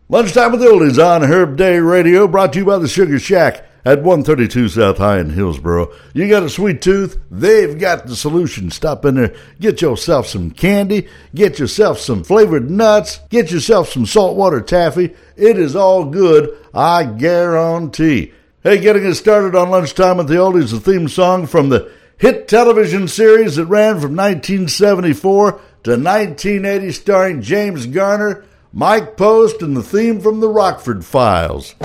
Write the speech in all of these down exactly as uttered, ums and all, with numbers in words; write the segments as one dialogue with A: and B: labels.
A: Lunchtime with the Oldies on Herb Day Radio, brought to you by the Sugar Shack at one thirty-two South High in Hillsboro. You got a sweet tooth? They've got the solution. Stop in there, get yourself some candy, get yourself some flavored nuts, get yourself some saltwater taffy. It is all good, I guarantee. Hey, getting us started on Lunchtime with the Oldies, a theme song from the hit television series that ran from nineteen seventy-four to nineteen eighty, starring James Garner, Mike Post, and the theme from the Rockford Files.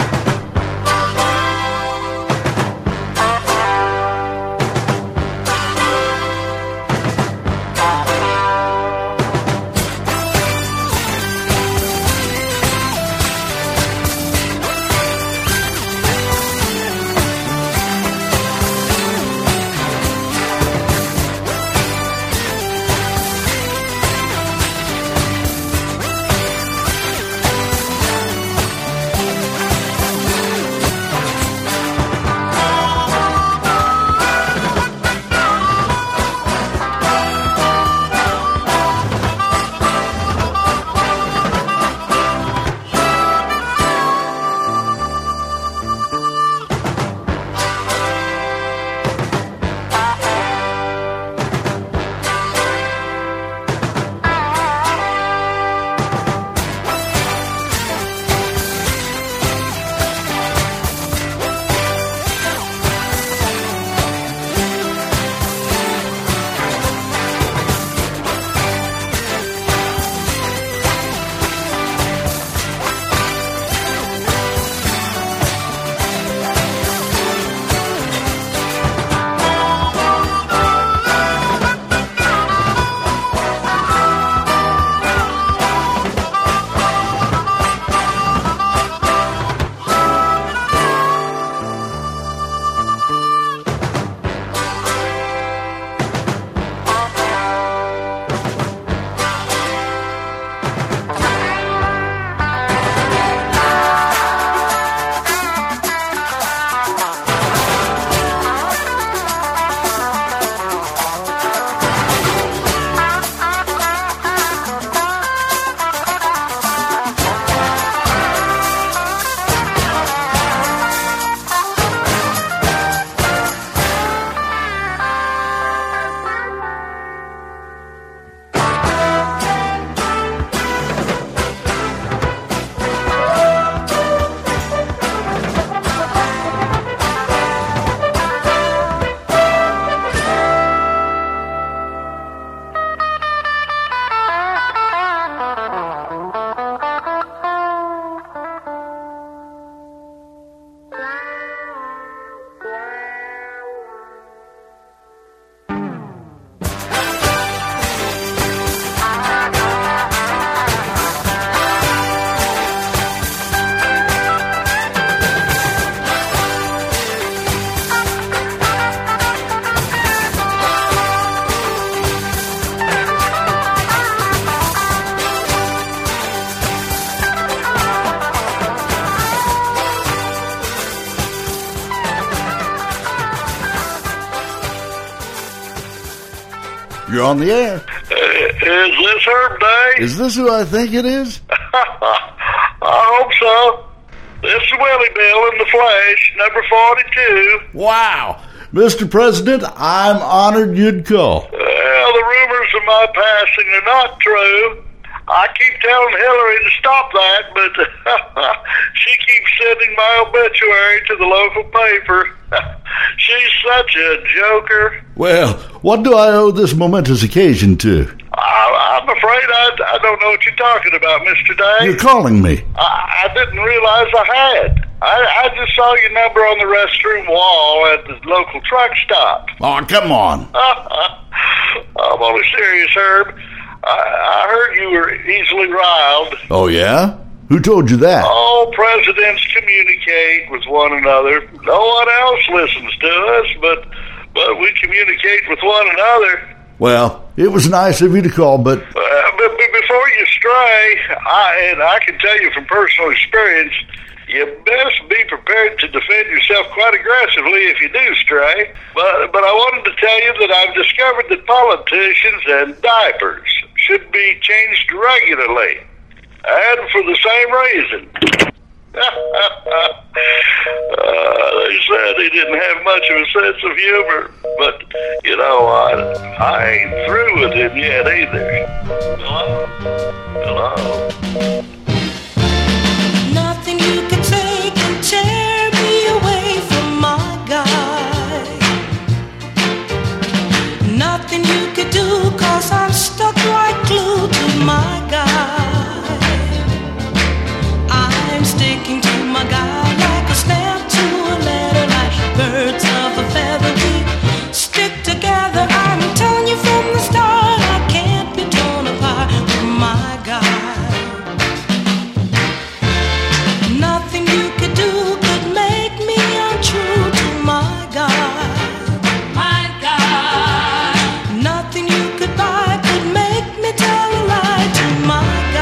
A: You're on the air.
B: Uh, is this Herb Day?
A: Is this who I think it is?
B: I hope so. This is Willie Bill in the flesh, number forty-two.
A: Wow. Mister President, I'm honored you'd call.
B: Well, the rumors of my passing are not true. I keep telling Hillary to stop that, but she keeps sending my obituary to the local paper. She's such a joker.
A: Well, what do I owe this momentous occasion to?
B: I, I'm afraid I, I don't know what you're talking about, Mister Day.
A: You're calling me.
B: I, I didn't realize I had. I, I just saw your number on the restroom wall at the local truck stop.
A: Oh, come on.
B: I'm only serious, Herb. I, I heard you were easily riled.
A: Oh, yeah? Who told you that?
B: All presidents communicate with one another. No one else listens to us, but but we communicate with one another.
A: Well, it was nice of you to call, but...
B: Uh, but, but before you stray, I, and I can tell you from personal experience, you best be prepared to defend yourself quite aggressively if you do stray. But, but I wanted to tell you that I've discovered that politicians and diapers should be changed regularly. and for the same reason. uh, they said he didn't have much of a sense of humor, but, you know, I, I ain't through with him yet either. Hello? Hello?
C: Nothing you can say can tear me away from my guy. Nothing you could do, cause I'm stuck like glue to my guy. I'm sticking to my guy like a snap to a letter, like birds of a feather. We stick together. I'm telling you from the start, I can't be torn apart from my guy. Nothing you could do could make me untrue to my guy. My guy. Nothing you could buy could make me tell a lie to my guy.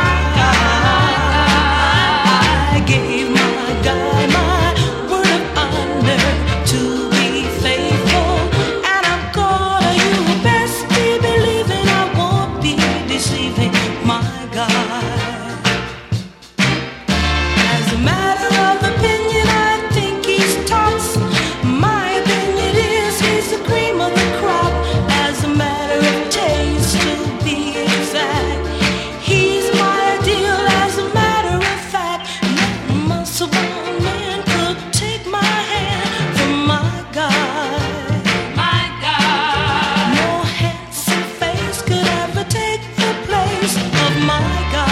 C: I gave my guy my word of honor to be faithful, and I'm gonna, you best be believing I won't be deceiving my guy. As a matter of opinion, I think he's tops. My opinion is he's the cream of the crop. As a matter of taste, to be exact, he's my ideal. As a matter of fact, no muscle bound man could take my hand from my guy. My guy. No handsome face could ever take the place of my guy.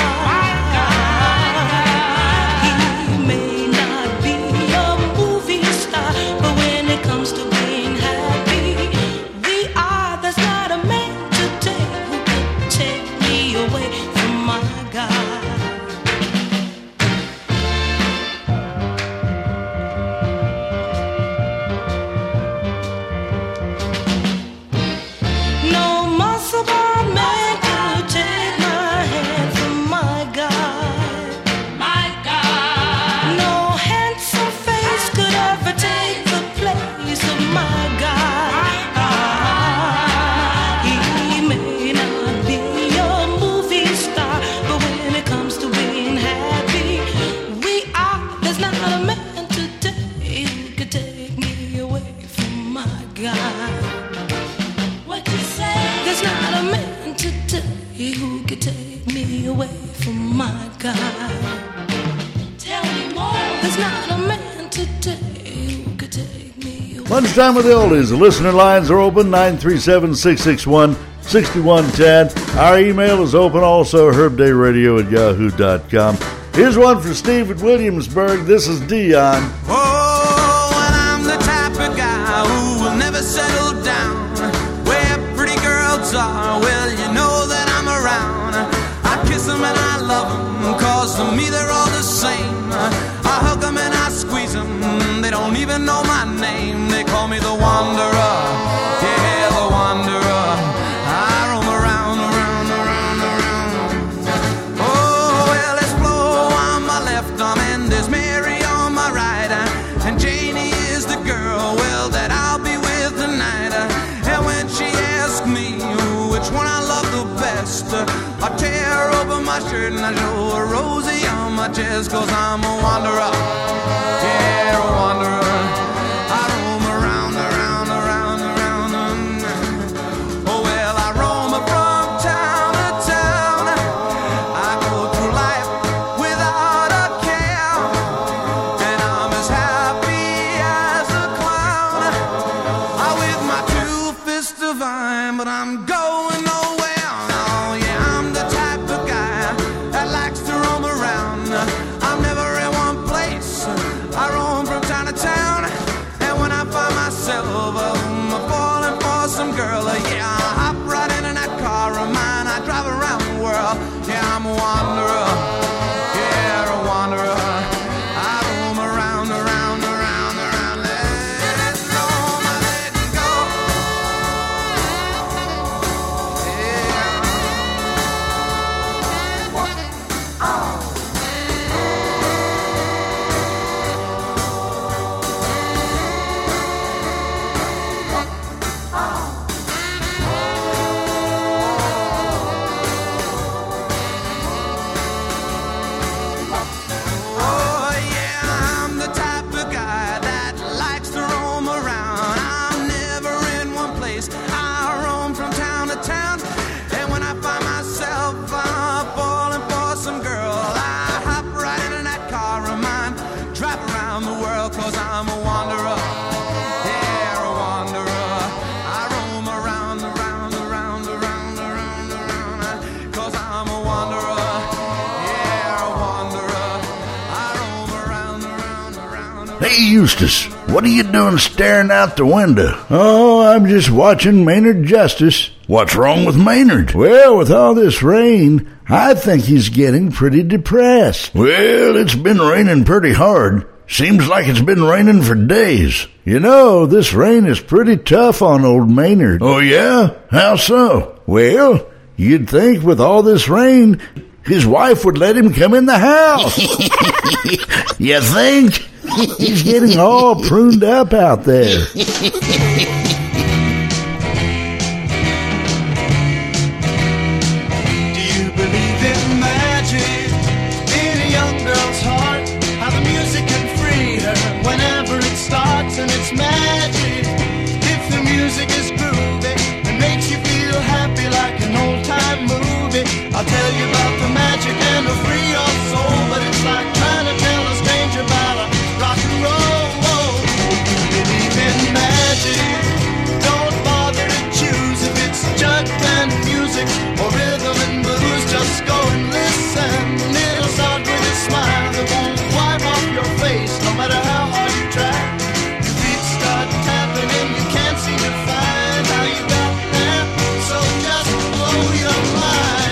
C: He may not be a movie star, but when it comes to being happy, we are. There's not a man today who could take me away from my guy. No muscle bound man could take my hand from my guy. My guy. No handsome face could ever take the place of my guy. He may not be a movie star, but when it comes to being happy, we are. There's not a man today who could take me away from my guy. What you say? There's not a man today who could take me away from my guy. Tell me more. There's not a man today who could take me away.
A: Lunchtime with the oldies. The listener lines are open, nine three seven, six six one, six one one zero. Our email is open also, herbdayradio at yahoo dot com. Here's one for Steve at Williamsburg. This is Dion.
D: Oh, and I'm the type of guy who will never settle down. Where pretty girls are, well, you know that I'm around. I kiss them and I love them, cause to me they're all the same. I hug them and I squeeze them, they don't even know my name. They call me the Wanderer, yeah, the Wanderer. I roam around, around, around, around. Oh, well, there's Flo on my left arm and there's Mary on my right. And Janie is the girl, well, that I'll be with tonight. And when she asks me which one I love the best, I tear open my shirt and I show a Rosie on my chest. Cause I'm a wanderer, yeah, a wanderer. I roam around, around, around, around. Oh well, I roam from town to town. I go through life without a care, and I'm as happy as a clown. I with my two fists divine, but I'm going nowhere. Oh yeah, I'm the type of guy that likes to roam around. I'm never in one place, I roam from town to town.
A: Hey, Eustace, what are you doing staring out the window? Oh, I'm just watching Maynard Justice. What's wrong with Maynard? Well, with all this rain, I think he's getting pretty depressed. Well, it's been raining pretty hard. Seems like it's been raining for days. You know, this rain is pretty tough on old Maynard. Oh, yeah? How so? Well, you'd think with all this rain, his wife would let him come in the house. You think? He's getting all pruned up out there.
E: Do you believe in magic in a young girl's heart? How the music can free her whenever it starts, and it's magic. If the music is groovy and makes you feel happy like an old-time movie, I'll tell you about the magic and it'll free your soul. But it's like trying to tell a stranger about a rock and roll. Believe in magic. Don't bother to choose if it's jug band music or rhythm and blues. Just go and listen. It'll start with a smile that won't wipe off your face, no matter how hard you try. Your feet start tapping and you can't seem to find how you got there. So just blow your mind.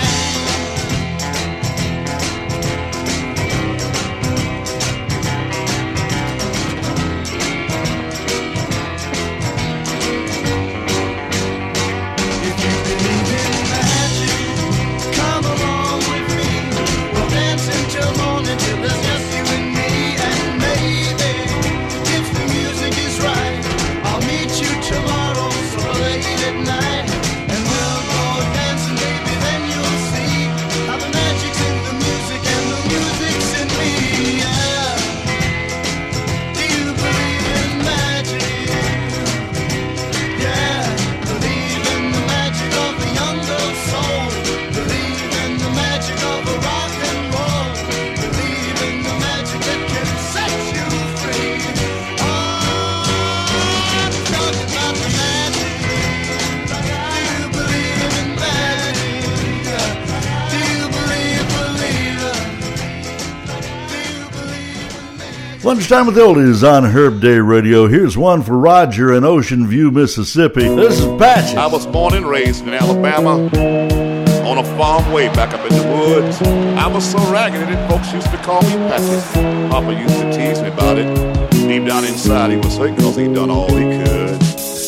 A: Lunchtime with the Oldies on Herb Day Radio. Here's one for Roger in Ocean View, Mississippi. This is Patches.
F: I was born and raised in Alabama on a farm way back up in the woods. I was so ragged that folks used to call me Patches. Papa used to tease me about it. Deep down inside he was hurt because he'd done all he could.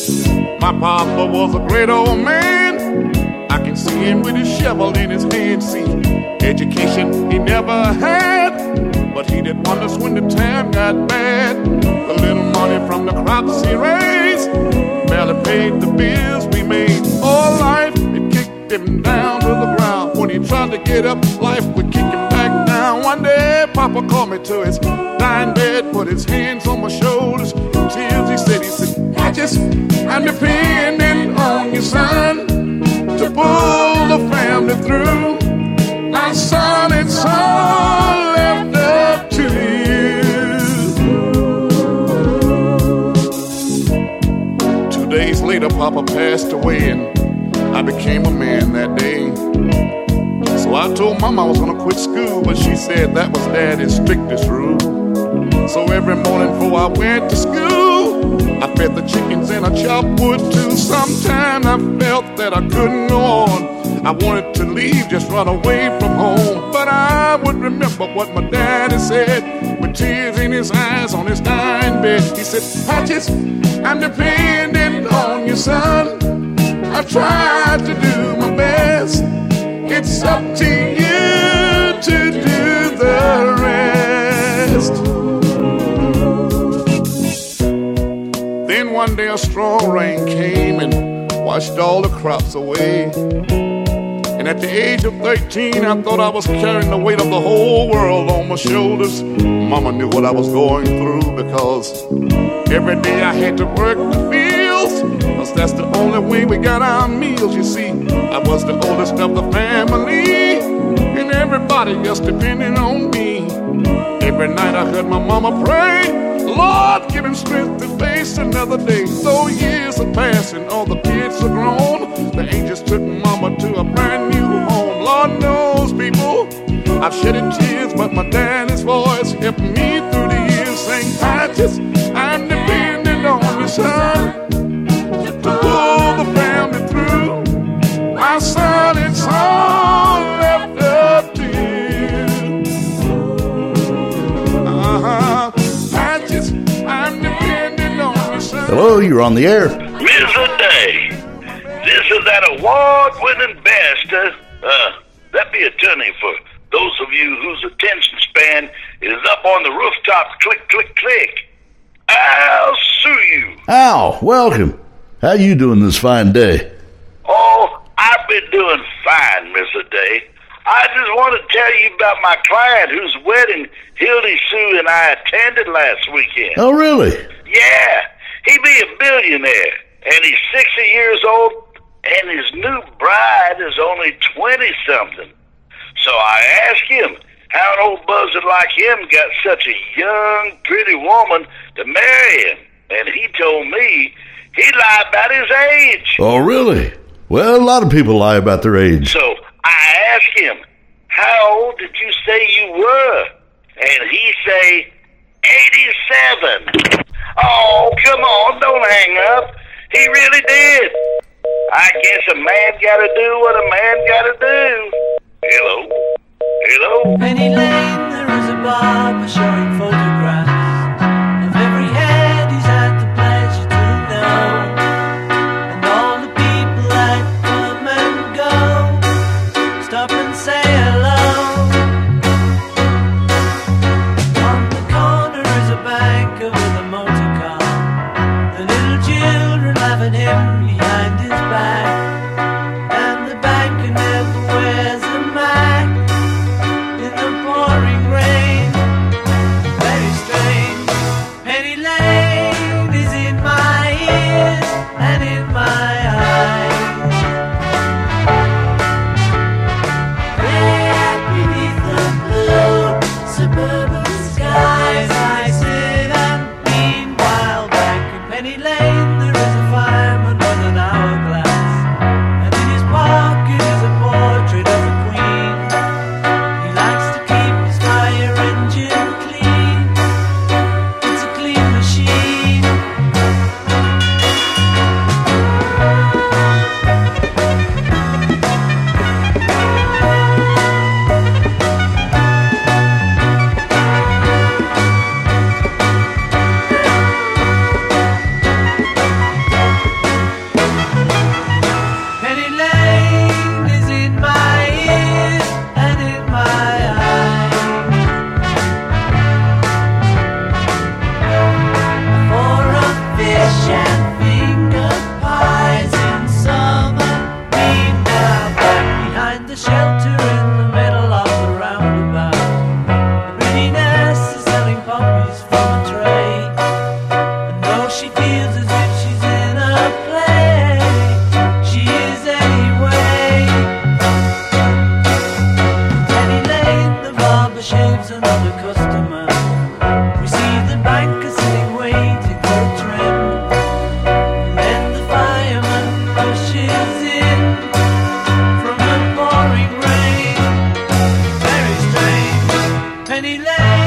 F: My papa was a great old man. I can see him with his shovel in his hand. See, education he never had, but he did wonders when the time got bad. The little money from the crops he raised barely paid the bills we made. All life, it kicked him down to the ground. When he tried to get up, life would kick him back down. One day, Papa called me to his dying bed, put his hands on my shoulders. In tears, he said, he said, Patches, I'm depending on you, son, to pull the family through. Now, son, it's all left up to you. Two days later, Papa passed away, and I became a man that day. So I told Mama I was gonna quit school, but she said that was Daddy's strictest rule. So every morning before I went to school, I fed the chickens and I chopped wood too. Sometimes I felt that I couldn't go on. I wanted to leave, just run away from home. But I would remember what my daddy said, with tears in his eyes on his dying bed. He said, Patches, I'm depending on you, son. I tried to do my best. It's up to you to do the rest. Then one day a strong rain came and washed all the crops away. And at the age of thirteen, I thought I was carrying the weight of the whole world on my shoulders. Mama knew what I was going through, because every day I had to work the fields, because that's the only way we got our meals. You see, I was the oldest of the family, and everybody just depending on me. Every night I heard my mama pray, Lord, give him strength to face another day. Though years are passing, all the kids are grown, the angels took mama to a brand new home. Lord knows, people, I've shedded tears, but my daddy's voice helped me through the years, saying, Patches, son to pull the family through. My son, it's all left up to you. Uh-huh. I just, I'm depending on you, son.
A: Hello, you're on the air.
B: Mister Day, this is that award-winning best. Uh, uh, that be a tunny for those of you whose attention span is up on the rooftop. Click, click, click. I'll sue you.
A: Al, welcome. How you doing this fine day?
B: Oh, I've been doing fine, Mister Day. I just want to tell you about my client whose wedding Hildy Sue and I attended last weekend.
A: Oh, really?
B: Yeah, he be a billionaire, and he's sixty years old, and his new bride is only twenty-something. So I asked him how an old buzzard like him got such a young, pretty woman to marry him. And he told me he lied about his age.
A: Oh, really? Well, a lot of people lie about their age.
B: So I asked him, how old did you say you were? And he say, eighty-seven. Oh, come on, don't hang up. He really did. I guess a man gotta do what a man gotta do. Hello? Hello?
C: Penny Lane, there is a barber showing photographs of every head he's had the pleasure to know, and all the people that come and go stop and say hello. On the corner is a banker with a motor car, the little children laughing him behind his back, and the banker never wears a mask in the pouring rain. Very strange. Penny Lane is in my ears and in my eyes. There beneath the blue suburban skies, I sit and meanwhile back in Penny Lane there is a fireman with an hourglass, and in his pocket is a portrait of a queen. He likes to keep his fire engine clean. It's a clean machine. Penny Lane is in my ears and in my eyes. For a fish and finger pies in summer. Meanwhile, back behind the shelter in the middle of the roundabout, the pretty nurse is selling poppies from a tray. And though she feels as if she's in a play, she is anyway. Penny Lane, the barber shaves another customer. We see the banker sitting waiting for a trim, and then the fireman pushes in from the pouring rain. Very strange. Penny Lane